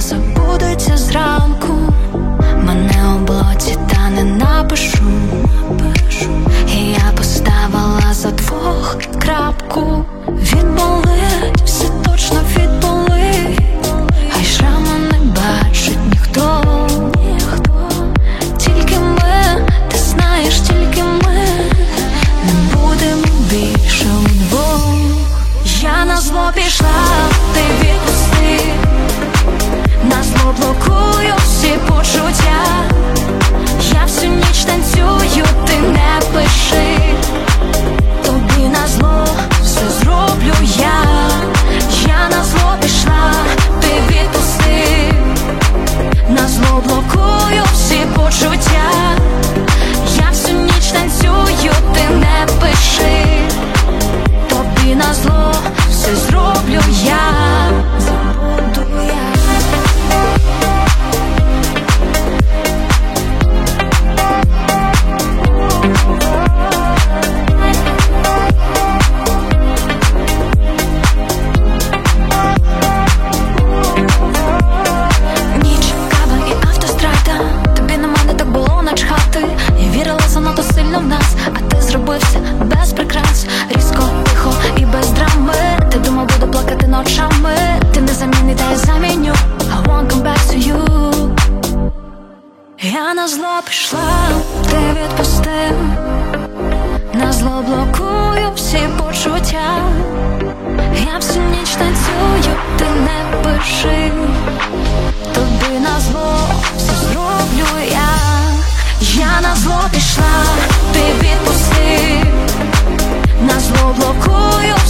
забудеться зранку. Мене у блоці та не напишу. І я поставила за двох крапку. Відболить, все точно відболить. Хай шрама не бачить ніхто. Тільки ми, ти знаєш, тільки ми не будемо більше удвох. Я на зло пішла, ти відпусти. На зло блокую всі почуття. Я всю ніч танцюю, ти не пиши. Тобі на зло все зроблю я. Я на зло пішла, ти відпусти. На зло блокую всі почуття. Я всю ніч танцюю, ти не пиши. Тобі на зло все зроблю я. Забуду я. Ніч, кава і автострада. Тобі на мене так було начхати. Я вірила занадто сильно в нас, а ти зробився без прикрас. Різко, тихо і без драми. Ти думав, буду плакати ночами. Ти не замінний, та я заміню. I won't come back to you. Я на зло пішла, ти відпустив. На зло блокую всі почуття. Я всю ніч танцюю, ти не пиши. Тобі на зло все зроблю я. Я на зло пішла, ти відпусти. На зло блокую